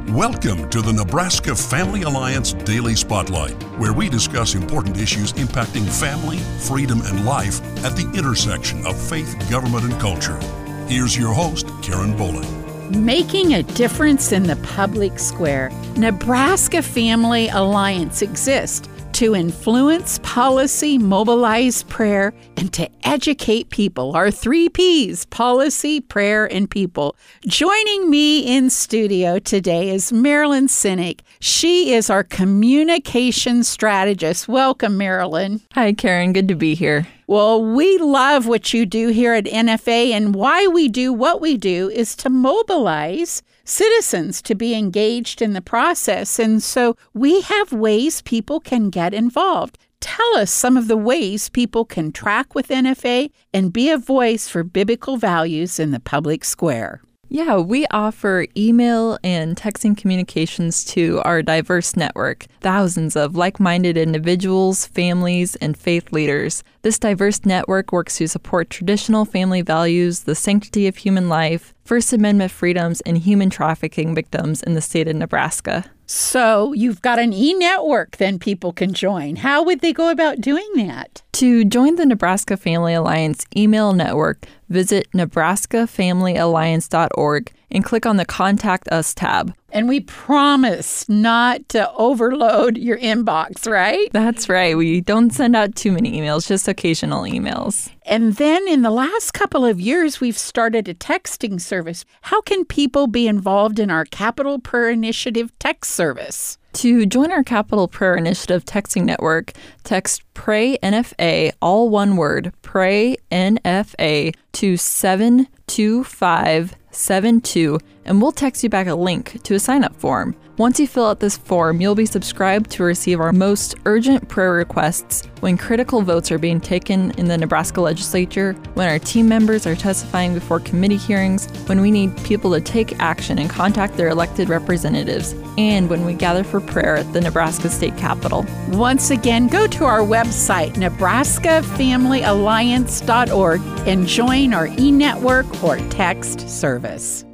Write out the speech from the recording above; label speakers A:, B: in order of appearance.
A: Welcome to the Nebraska Family Alliance Daily Spotlight, where we discuss important issues impacting family, freedom, and life at the intersection of faith, government, and culture. Here's your host, Karen Bowling.
B: Making a difference in the public square. Nebraska Family Alliance exists to influence policy, mobilize prayer, and to educate people. Our 3 Ps, policy, prayer, and people. Joining me in studio today is Marilyn Sinek. She is our communication strategist. Welcome, Marilyn.
C: Hi, Karen. Good to be here.
B: Well, we love what you do here at NFA, and why we do what we do is to mobilize citizens to be engaged in the process. And so we have ways people can get involved. Tell us some of the ways people can track with NFA and be a voice for biblical values in the public square.
C: Yeah, we offer email and texting communications to our diverse network, thousands of like-minded individuals, families, and faith leaders. This diverse network works to support traditional family values, the sanctity of human life, First Amendment freedoms, and human trafficking victims in the state of Nebraska.
B: So you've got an e-network then people can join. How would they go about doing that?
C: To join the Nebraska Family Alliance email network, visit nebraskafamilyalliance.org and click on the Contact Us tab.
B: And we promise not to overload your inbox, right?
C: That's right. We don't send out too many emails, just occasional emails.
B: And then in the last couple of years, we've started a texting service. How can people be involved in our Capital Prayer Initiative text service?
C: To join our Capital Prayer Initiative texting network, text Pray NFA, all one word, Pray NFA, to 72572, and we'll text you back a link to a sign-up form. Once you fill out this form, you'll be subscribed to receive our most urgent prayer requests when critical votes are being taken in the Nebraska legislature, when our team members are testifying before committee hearings, when we need people to take action and contact their elected representatives, and when we gather for prayer at the Nebraska State Capitol.
B: Once again, go to our website, nebraskafamilyalliance.org, and join our e-network or text service.